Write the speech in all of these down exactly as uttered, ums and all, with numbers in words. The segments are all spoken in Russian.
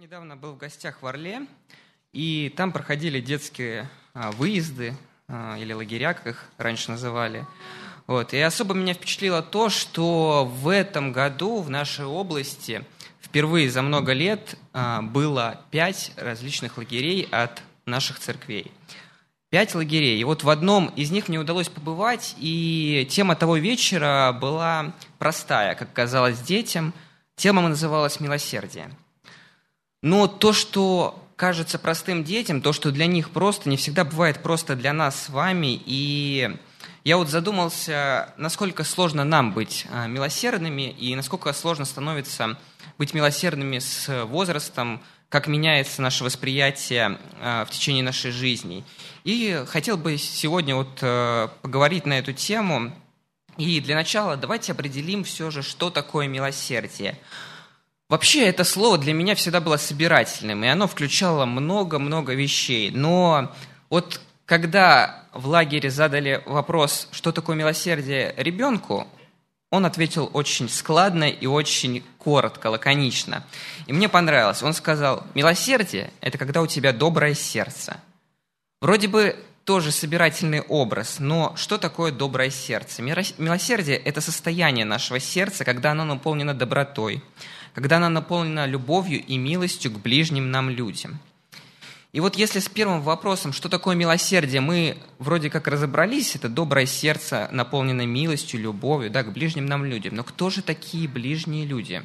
недавно был в гостях в Орле, и там проходили детские а, выезды, а, или лагеря, как их раньше называли. Вот. И особо меня впечатлило то, что в этом году в нашей области впервые за много лет а, было пять различных лагерей от наших церквей. Пять лагерей. И вот в одном из них мне удалось побывать, и тема того вечера была простая, как казалось детям. Тема называлась «Милосердие». Но то, что кажется простым детям, то, что для них просто, не всегда бывает просто для нас с вами. И я вот задумался, насколько сложно нам быть милосердными, и насколько сложно становится быть милосердными с возрастом, как меняется наше восприятие в течение нашей жизни. И хотел бы сегодня вот поговорить на эту тему. И для начала давайте определим все же, что такое милосердие. Вообще, это слово для меня всегда было собирательным, и оно включало много-много вещей. Но вот когда в лагере задали вопрос, что такое милосердие ребенку, он ответил очень складно и очень коротко, лаконично. И мне понравилось. Он сказал: милосердие – это когда у тебя доброе сердце. Вроде бы тоже собирательный образ, но что такое доброе сердце? Милосердие – это состояние нашего сердца, когда оно наполнено добротой, когда оно наполнено любовью и милостью к ближним нам людям. И вот если с первым вопросом, что такое милосердие, мы вроде как разобрались, это доброе сердце, наполненное милостью, любовью, да, к ближним нам людям. Но кто же такие ближние люди?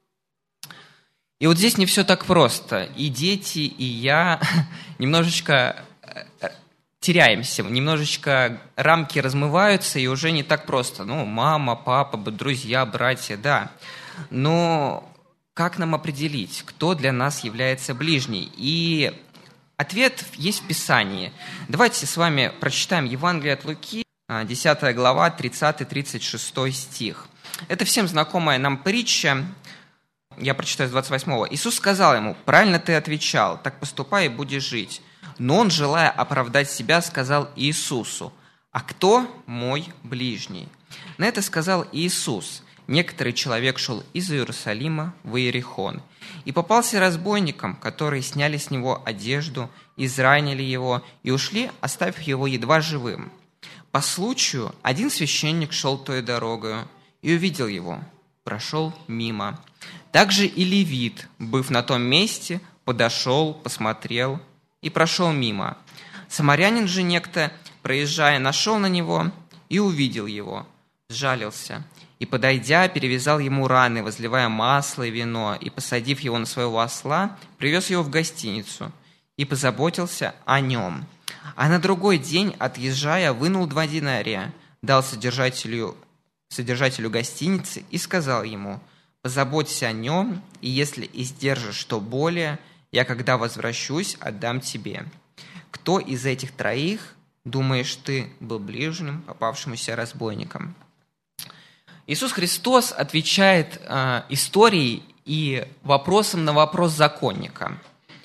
И вот здесь не все так просто. И дети, и я немножечко теряемся, немножечко рамки размываются, и уже не так просто. Ну, мама, папа, друзья, братья, да. Но как нам определить, кто для нас является ближний? И ответ есть в Писании. Давайте с вами прочитаем Евангелие от Луки, десятая глава, тридцатый-тридцать шестой стих. Это всем знакомая нам притча. Я прочитаю с двадцать восьмого. «Иисус сказал ему: правильно ты отвечал, так поступай и будешь жить. Но он, желая оправдать себя, сказал Иисусу: а кто мой ближний?» На это сказал Иисус: некоторый человек шел из Иерусалима в Иерихон, и попался разбойникам, которые сняли с него одежду, изранили его и ушли, оставив его едва живым. По случаю один священник шел той дорогою и увидел его, прошел мимо. Также и левит, быв на том месте, подошел, посмотрел и прошел мимо. Самарянин же некто, проезжая, нашел на него и увидел его, сжалился, и, подойдя, перевязал ему раны, возливая масло и вино, и, посадив его на своего осла, привез его в гостиницу и позаботился о нем. А на другой день, отъезжая, вынул два динария, дал содержателю, содержателю гостиницы и сказал ему: позаботься о нем, и если издержишь что более, я, когда возвращусь, отдам тебе. Кто из этих троих, думаешь ты, был ближним попавшемуся разбойником?» Иисус Христос отвечает э, историей и вопросом на вопрос законника.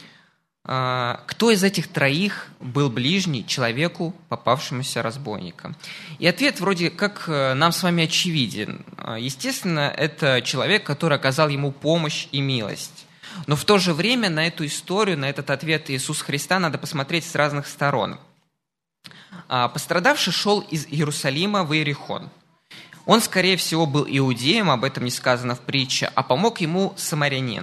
Э, кто из этих троих был ближний человеку, попавшемуся разбойником? И ответ вроде как э, нам с вами очевиден. Естественно, это человек, который оказал ему помощь и милость. Но в то же время на эту историю, на этот ответ Иисуса Христа надо посмотреть с разных сторон. Э, пострадавший шел из Иерусалима в Иерихон. Он, скорее всего, был иудеем, об этом не сказано в притче, а помог ему самарянин.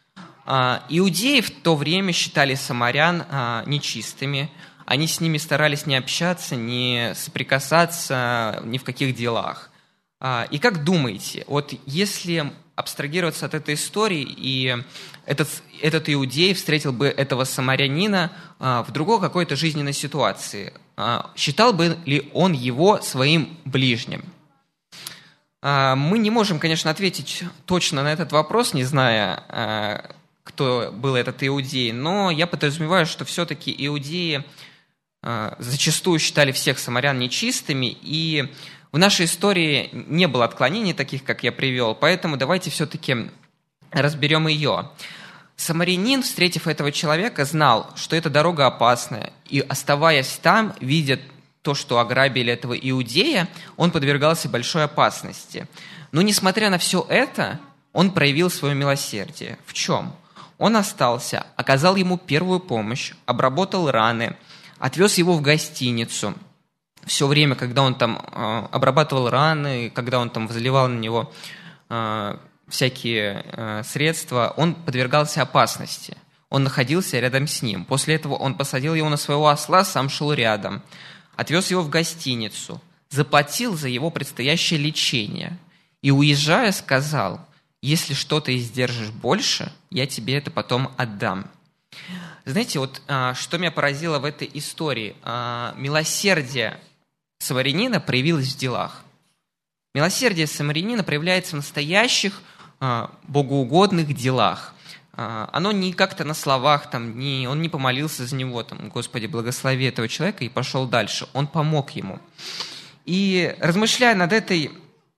Иудеи в то время считали самарян нечистыми, они с ними старались не общаться, не соприкасаться ни в каких делах. И как думаете, вот если абстрагироваться от этой истории, и этот, этот иудей встретил бы этого самарянина в другой какой-то жизненной ситуации, считал бы ли он его своим ближним? Мы не можем, конечно, ответить точно на этот вопрос, не зная, кто был этот иудей, но я подразумеваю, что все-таки иудеи зачастую считали всех самарян нечистыми, и в нашей истории не было отклонений таких, как я привел, поэтому давайте все-таки разберем ее. Самарянин, встретив этого человека, знал, что эта дорога опасная, и, оставаясь там, видя то, что ограбили этого иудея, он подвергался большой опасности. Но, несмотря на все это, он проявил свое милосердие. В чем? Он остался, оказал ему первую помощь, обработал раны, отвез его в гостиницу. Все время, когда он там э, обрабатывал раны, когда он там возливал на него э, всякие э, средства, он подвергался опасности. Он находился рядом с ним. После этого он посадил его на своего осла, сам шел рядом, отвез его в гостиницу, заплатил за его предстоящее лечение и, уезжая, сказал: «Если что-то издержишь больше, я тебе это потом отдам». Знаете, вот а, что меня поразило в этой истории? А, милосердие самарянина проявилось в делах. Милосердие самарянина проявляется в настоящих а, богоугодных делах. А, оно не как-то на словах, там, не, он не помолился за него, там, «Господи, благослови этого человека», и пошел дальше. Он помог ему. И размышляя над этой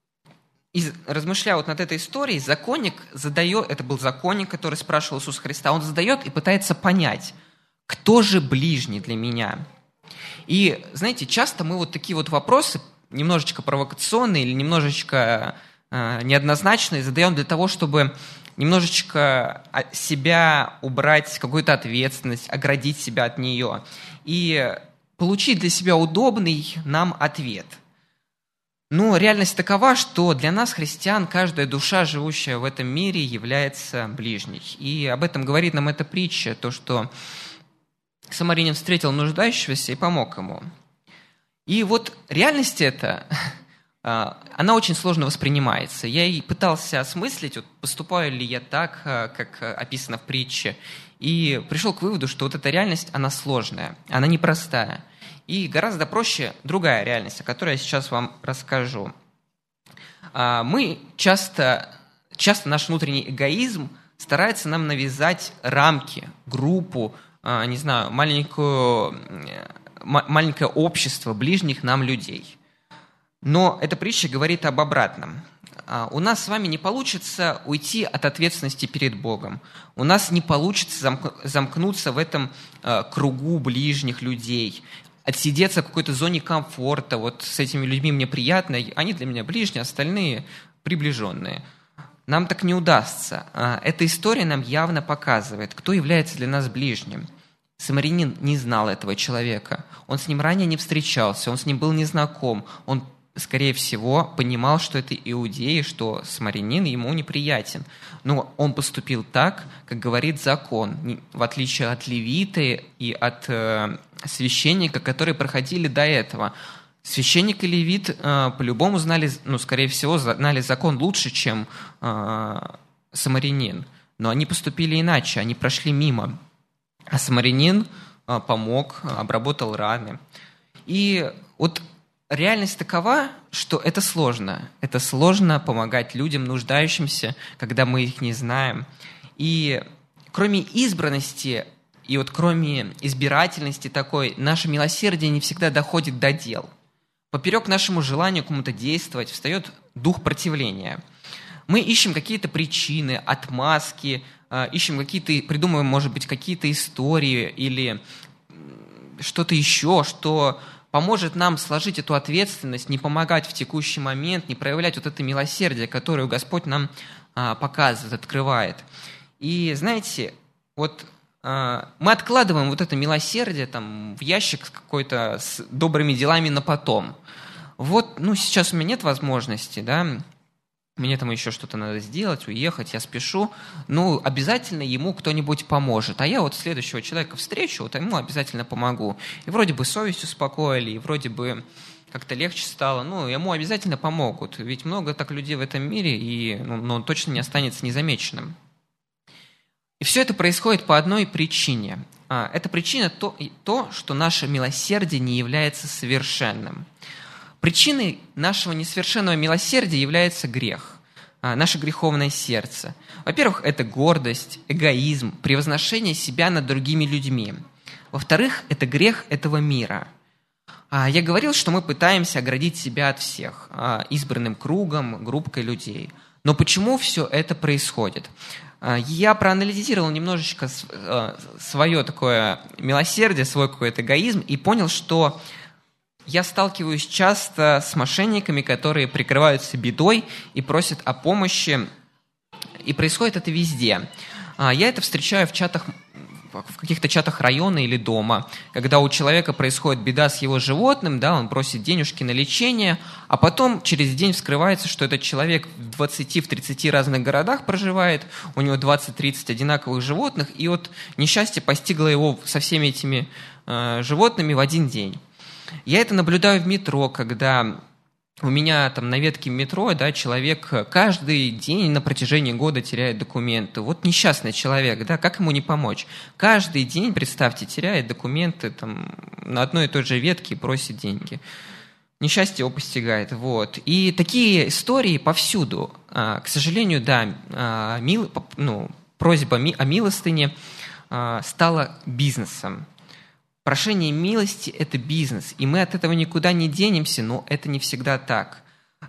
И размышляя вот над этой историей, законник задает, это был законник, который спрашивал Иисуса Христа, он задает и пытается понять, кто же ближний для меня. И, знаете, часто мы вот такие вот вопросы, немножечко провокационные или немножечко э, неоднозначные, задаем для того, чтобы немножечко себя убрать, какую-то ответственность, оградить себя от нее и получить для себя удобный нам ответ. Но реальность такова, что для нас, христиан, каждая душа, живущая в этом мире, является ближней. И об этом говорит нам эта притча, то, что самарянин встретил нуждающегося и помог ему. И вот реальность эта, она очень сложно воспринимается. Я и пытался осмыслить, вот поступаю ли я так, как описано в притче, и пришел к выводу, что вот эта реальность, она сложная, она непростая. И гораздо проще другая реальность, о которой я сейчас вам расскажу. Мы часто, часто наш внутренний эгоизм старается нам навязать рамки, группу, не знаю, маленькую, маленькое общество ближних нам людей. Но эта притча говорит об обратном. У нас с вами не получится уйти от ответственности перед Богом. У нас не получится замкнуться в этом кругу ближних людей, отсидеться в какой-то зоне комфорта, вот с этими людьми мне приятно, они для меня ближние, остальные приближенные. Нам так не удастся. Эта история нам явно показывает, кто является для нас ближним. Самарянин не знал этого человека, он с ним ранее не встречался, он с ним был не знаком, он, скорее всего, понимал, что это иудеи, что самарянин ему неприятен. Но он поступил так, как говорит закон, в отличие от левита и от э, священника, которые проходили до этого. Священник и левит э, по-любому знали, ну, скорее всего, знали закон лучше, чем э, самарянин. Но они поступили иначе, они прошли мимо. А самарянин э, помог, обработал раны. И вот реальность такова, что это сложно. Это сложно помогать людям, нуждающимся, когда мы их не знаем. И кроме избранности и вот кроме избирательности такой, наше милосердие не всегда доходит до дел. Поперек нашему желанию кому-то действовать встает дух противления. Мы ищем какие-то причины, отмазки, ищем какие-то, придумываем, может быть, какие-то истории или что-то еще, что поможет нам сложить эту ответственность, не помогать в текущий момент, не проявлять вот это милосердие, которое Господь нам а, показывает, открывает. И знаете, вот а, мы откладываем вот это милосердие там, в ящик какой-то с добрыми делами на потом. Вот, ну, сейчас у меня нет возможности, да, мне там еще что-то надо сделать, уехать, я спешу, ну, обязательно ему кто-нибудь поможет. А я вот следующего человека встречу, вот ему обязательно помогу. И вроде бы совесть успокоили, и вроде бы как-то легче стало, ну, ему обязательно помогут. Ведь много так людей в этом мире, и ну, но он точно не останется незамеченным. И все это происходит по одной причине. А, эта причина то, то, что наше милосердие не является совершенным. Причиной нашего несовершенного милосердия является грех, наше греховное сердце. Во-первых, это гордость, эгоизм, превозношение себя над другими людьми. Во-вторых, это грех этого мира. Я говорил, что мы пытаемся оградить себя от всех, избранным кругом, группкой людей. Но почему все это происходит? Я проанализировал немножечко свое такое милосердие, свой какой-то эгоизм и понял, что я сталкиваюсь часто с мошенниками, которые прикрываются бедой и просят о помощи. И происходит это везде. Я это встречаю в чатах, в каких-то чатах района или дома, когда у человека происходит беда с его животным, да, он просит денежки на лечение, а потом через день вскрывается, что этот человек в двадцати-тридцати разных городах проживает, у него двадцать-тридцать одинаковых животных, и вот несчастье постигло его со всеми этими э, животными в один день. Я это наблюдаю в метро, когда у меня там на ветке метро, да, человек каждый день на протяжении года теряет документы. Вот несчастный человек, да, как ему не помочь? Каждый день, представьте, теряет документы там, на одной и той же ветке и просит деньги. Несчастье его постигает. Вот. И такие истории повсюду. К сожалению, да, мил, ну, просьба о милостыне стала бизнесом. Прошение милости – это бизнес, и мы от этого никуда не денемся, но это не всегда так.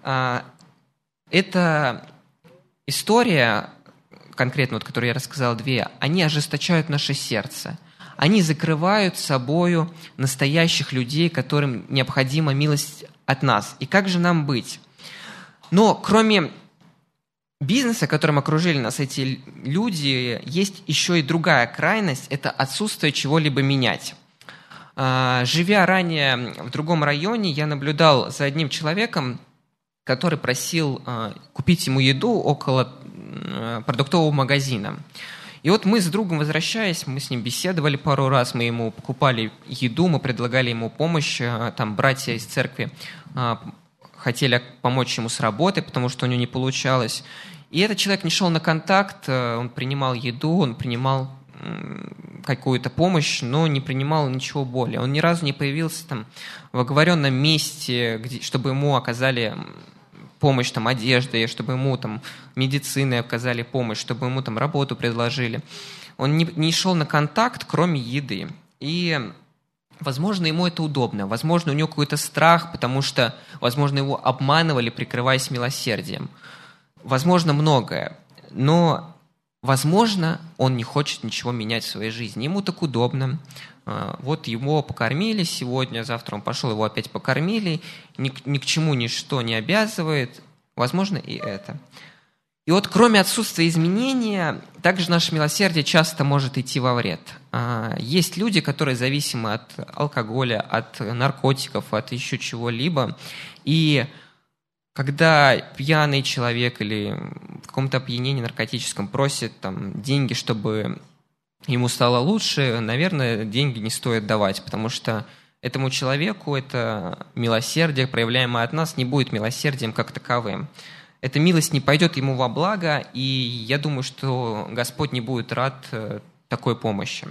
Эта история, конкретно, вот, которую я рассказал, две, они ожесточают наше сердце. Они закрывают собою настоящих людей, которым необходима милость от нас. И как же нам быть? Но кроме бизнеса, которым окружили нас эти люди, есть еще и другая крайность – это отсутствие чего-либо менять. Живя ранее в другом районе, я наблюдал за одним человеком, который просил купить ему еду около продуктового магазина. И вот мы с другом, возвращаясь, мы с ним беседовали пару раз, мы ему покупали еду, мы предлагали ему помощь, там братья из церкви хотели помочь ему с работой, потому что у него не получалось. И этот человек не шел на контакт, он принимал еду, он принимал какую-то помощь, но не принимал ничего более. Он ни разу не появился там в оговоренном месте, где, чтобы ему оказали помощь там, одеждой, чтобы ему там медициной оказали помощь, чтобы ему там работу предложили. Он не, не шел на контакт, кроме еды. И, возможно, ему это удобно. Возможно, у него какой-то страх, потому что, возможно, его обманывали, прикрываясь милосердием. Возможно, многое. Но возможно, он не хочет ничего менять в своей жизни. Ему так удобно. Вот его покормили сегодня, завтра он пошел, его опять покормили. Ни, ни к чему ничто не обязывает. Возможно, и это. И вот кроме отсутствия изменения, также наше милосердие часто может идти во вред. Есть люди, которые зависимы от алкоголя, от наркотиков, от еще чего-либо. И когда пьяный человек или в каком-то опьянении наркотическом просит там, деньги, чтобы ему стало лучше, наверное, деньги не стоит давать, потому что этому человеку это милосердие, проявляемое от нас, не будет милосердием как таковым. Эта милость не пойдет ему во благо, и я думаю, что Господь не будет рад такой помощи.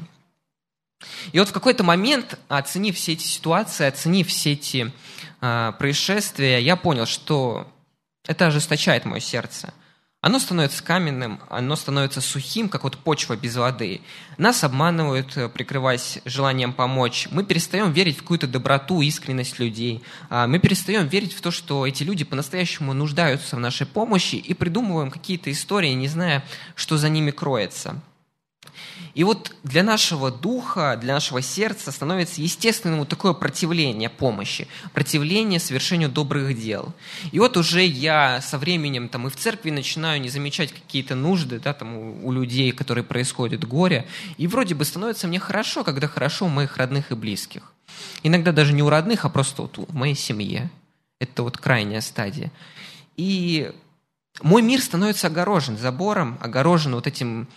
И вот в какой-то момент, оценив все эти ситуации, оценив все эти э, происшествия, я понял, что это ожесточает мое сердце. Оно становится каменным, оно становится сухим, как вот почва без воды. Нас обманывают, прикрываясь желанием помочь. Мы перестаем верить в какую-то доброту, искренность людей. Мы перестаем верить в то, что эти люди по-настоящему нуждаются в нашей помощи, и придумываем какие-то истории, не зная, что за ними кроется. И вот для нашего духа, для нашего сердца становится естественным вот такое противление помощи, противление совершению добрых дел. И вот уже я со временем там, и в церкви начинаю не замечать какие-то нужды да, там, у, у людей, которые происходят горе, и вроде бы становится мне хорошо, когда хорошо у моих родных и близких. Иногда даже не у родных, а просто вот в моей семье. Это вот крайняя стадия. И мой мир становится огорожен забором, огорожен вот этим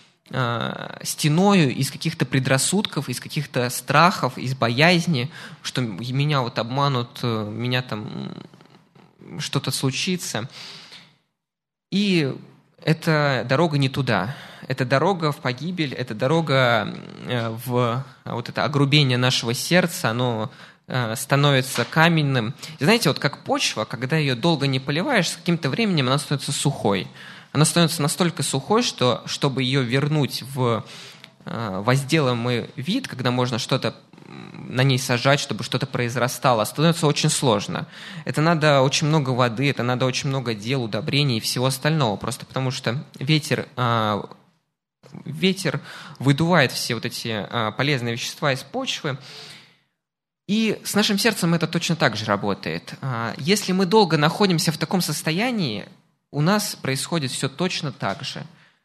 стеною из каких-то предрассудков, из каких-то страхов, из боязни, что меня вот обманут, меня там что-то случится. И это дорога не туда. Это дорога в погибель, это дорога в вот это огрубение нашего сердца, оно становится каменным. И знаете, вот как почва, когда ее долго не поливаешь, с каким-то временем она становится сухой. Она становится настолько сухой, что, чтобы ее вернуть в возделанный вид, когда можно что-то на ней сажать, чтобы что-то произрастало, становится очень сложно. Это надо очень много воды, это надо очень много дел, удобрений и всего остального, просто потому что ветер, ветер выдувает все вот эти полезные вещества из почвы. И с нашим сердцем это точно так же работает. Если мы долго находимся в таком состоянии, у нас происходит все точно так же.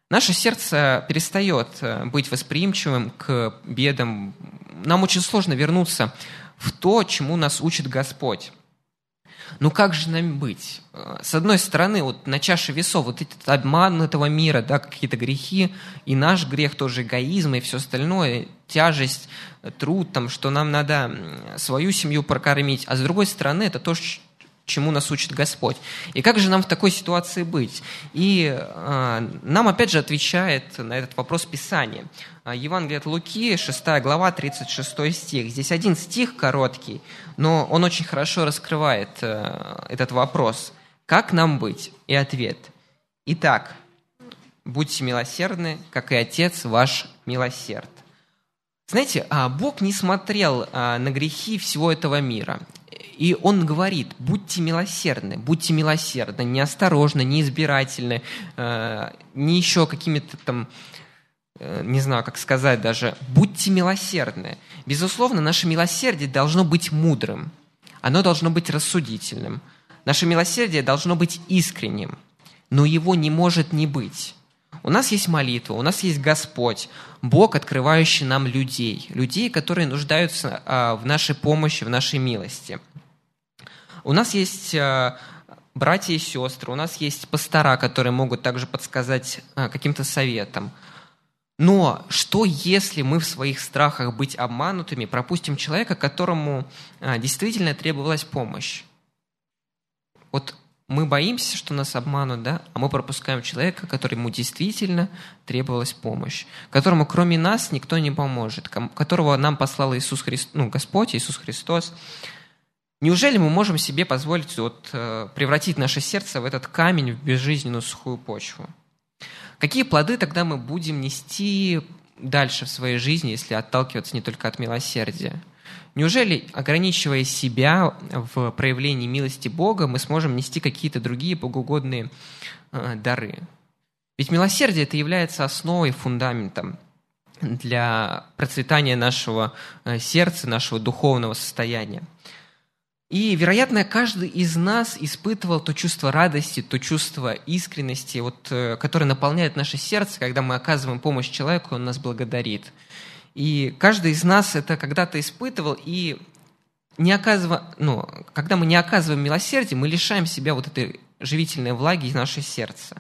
наше сердце перестает быть восприимчивым к бедам. Нам очень сложно вернуться в то, чему нас учит Господь. Ну как же нам быть? С одной стороны, вот на чаше весов вот этот обман этого мира, да, какие-то грехи, и наш грех тоже эгоизм, и все остальное, тяжесть, труд, там, что нам надо свою семью прокормить. А с другой стороны, это то, чему нас учит Господь. И как же нам в такой ситуации быть? И э, нам опять же отвечает на этот вопрос Писание. Евангелие от Луки, шестая глава, тридцать шестой стих. Здесь один стих короткий, но он очень хорошо раскрывает э, этот вопрос. Как нам быть? И ответ. Итак, будьте милосердны, как и Отец ваш милосерд. Знаете, Бог не смотрел на грехи всего этого мира. И Он говорит, будьте милосердны, будьте милосердны, неосторожны, неизбирательны, не еще какими-то там, не знаю, как сказать даже, будьте милосердны. Безусловно, наше милосердие должно быть мудрым, оно должно быть рассудительным. Наше милосердие должно быть искренним, но его не может не быть. У нас есть молитва, у нас есть Господь, Бог, открывающий нам людей, людей, которые нуждаются в нашей помощи, в нашей милости. У нас есть братья и сестры, у нас есть пастора, которые могут также подсказать каким-то советом. Но что, если мы в своих страхах быть обманутыми пропустим человека, которому действительно требовалась помощь? Вот мы боимся, что нас обманут, да? А мы пропускаем человека, которому действительно требовалась помощь, которому кроме нас никто не поможет, которого нам послал Иисус Христос, ну, Господь Иисус Христос. Неужели мы можем себе позволить вот, превратить наше сердце в этот камень, в безжизненную сухую почву? Какие плоды тогда мы будем нести дальше в своей жизни, если отталкиваться не только от милосердия? Неужели, ограничивая себя в проявлении милости Бога, мы сможем нести какие-то другие богоугодные э, дары? Ведь милосердие это является основой, фундаментом для процветания нашего э, сердца, нашего духовного состояния. И, вероятно, каждый из нас испытывал то чувство радости, то чувство искренности, вот, которое наполняет наше сердце, когда мы оказываем помощь человеку, он нас благодарит. И каждый из нас это когда-то испытывал, и не оказыв... ну, когда мы не оказываем милосердие, мы лишаем себя вот этой живительной влаги из нашего сердца.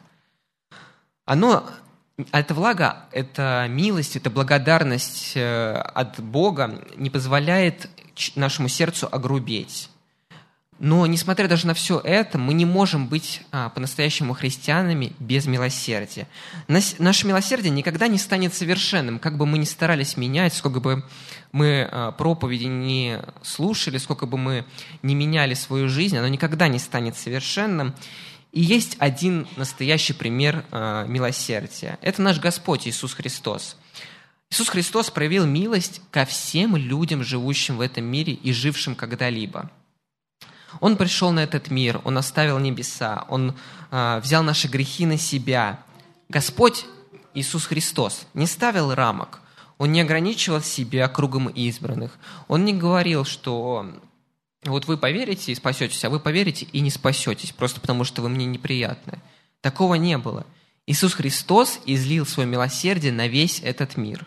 Оно, эта влага, эта милость, эта благодарность от Бога не позволяет нашему сердцу огрубеть. Но, несмотря даже на все это, мы не можем быть а, по-настоящему христианами без милосердия. Нас, наше милосердие никогда не станет совершенным, как бы мы ни старались менять, сколько бы мы а, проповеди не слушали, сколько бы мы не меняли свою жизнь, оно никогда не станет совершенным. И есть один настоящий пример а, милосердия. Это наш Господь Иисус Христос. Иисус Христос проявил милость ко всем людям, живущим в этом мире и жившим когда-либо. Он пришел на этот мир, Он оставил небеса, Он э, взял наши грехи на себя. Господь Иисус Христос не ставил рамок, Он не ограничивал себя кругом избранных. Он не говорил, что вот вы поверите и спасетесь, а вы поверите и не спасетесь, просто потому что вы мне неприятны. Такого не было. Иисус Христос излил свое милосердие на весь этот мир.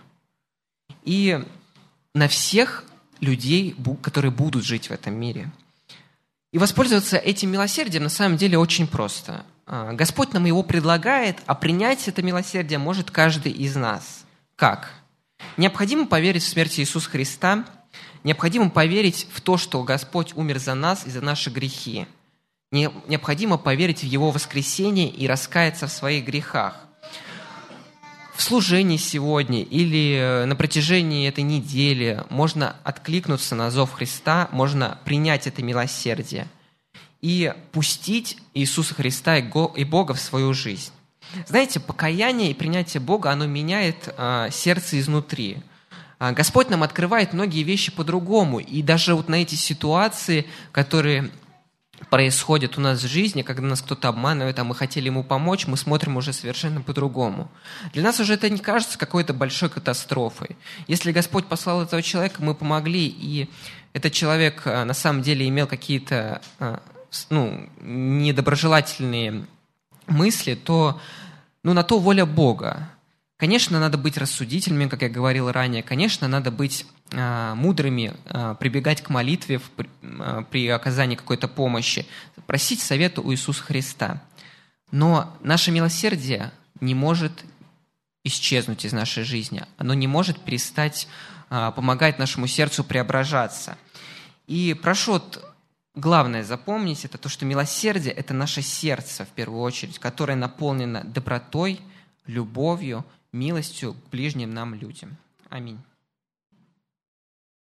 И на всех людей, которые будут жить в этом мире. И воспользоваться этим милосердием на самом деле очень просто. Господь нам его предлагает, а принять это милосердие может каждый из нас. Как? Необходимо поверить в смерть Иисуса Христа, необходимо поверить в то, что Господь умер за нас и за наши грехи. Необходимо поверить в Его воскресение и раскаяться в своих грехах. В служении сегодня или на протяжении этой недели можно откликнуться на зов Христа, можно принять это милосердие и пустить Иисуса Христа и Бога в свою жизнь. Знаете, покаяние и принятие Бога, оно меняет а, сердце изнутри. А, Господь нам открывает многие вещи по-другому, и даже вот на эти ситуации, которые происходит у нас в жизни, когда нас кто-то обманывает, а мы хотели ему помочь, мы смотрим уже совершенно по-другому. Для нас уже это не кажется какой-то большой катастрофой. Если Господь послал этого человека, мы помогли, и этот человек на самом деле имел какие-то ну, недоброжелательные мысли, то ну, на то воля Бога. Конечно, надо быть рассудительными, как я говорил ранее. Конечно, надо быть э, мудрыми, э, прибегать к молитве в, э, при оказании какой-то помощи, просить совета у Иисуса Христа. Но наше милосердие не может исчезнуть из нашей жизни. Оно не может перестать э, помогать нашему сердцу преображаться. И прошу, вот, главное запомнить, это то, что милосердие – это наше сердце, в первую очередь, которое наполнено добротой, любовью, милостью к ближним нам людям. Аминь.